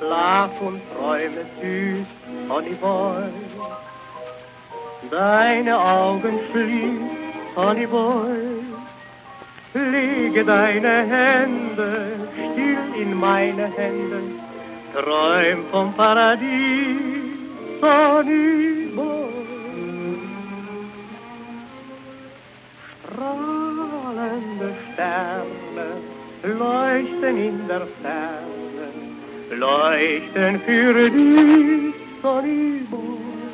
Schlaf und träume süß, Sonny Boy. Deine Augen schließ, Sonny Boy. Lege deine Hände still in meine Hände, träum vom Paradies, Sonny Boy. Strahlende Sterne leuchten in der Ferne, leuchten für dich, Sonny Boy.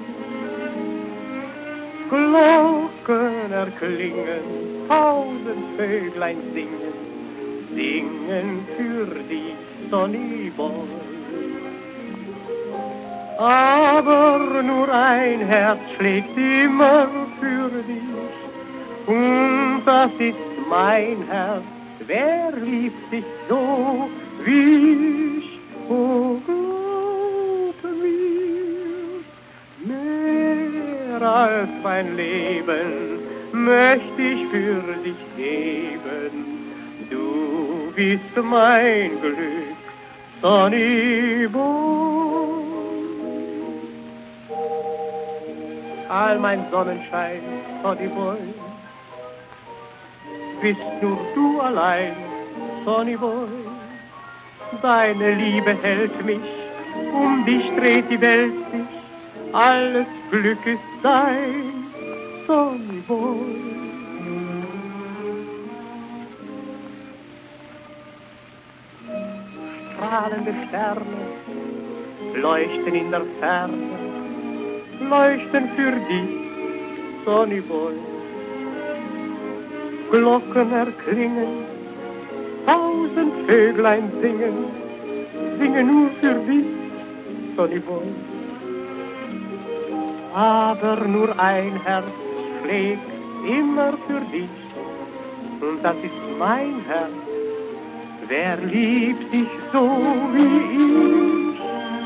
Glocken erklingen, 1000 Vöglein singen, singen für dich, Sonny Boy. Aber nur ein Herz schlägt immer für dich, und das ist mein Herz. Wer liebt dich so wie ich? Oh, glaub mir, mehr als mein Leben möchte ich für dich geben. Du bist mein Glück, Sonny Boy. All mein Sonnenschein, Sonny Boy, bist nur du allein, Sonny Boy. Deine Liebe hält mich, um dich dreht die Welt sich, alles Glück ist dein, Sonny Boy. Strahlende Sterne leuchten in der Ferne, leuchten für dich, Sonny Boy. Glocken erklingen, 1000 Vöglein singen, singen nur für dich, Sonny Boy. Aber nur ein Herz schlägt immer für dich, und das ist mein Herz. Wer liebt dich so wie ich?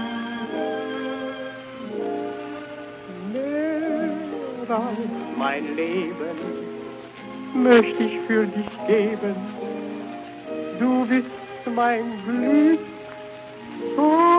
Mehr als mein Leben möchte ich für dich geben. Du bist mein Glück, so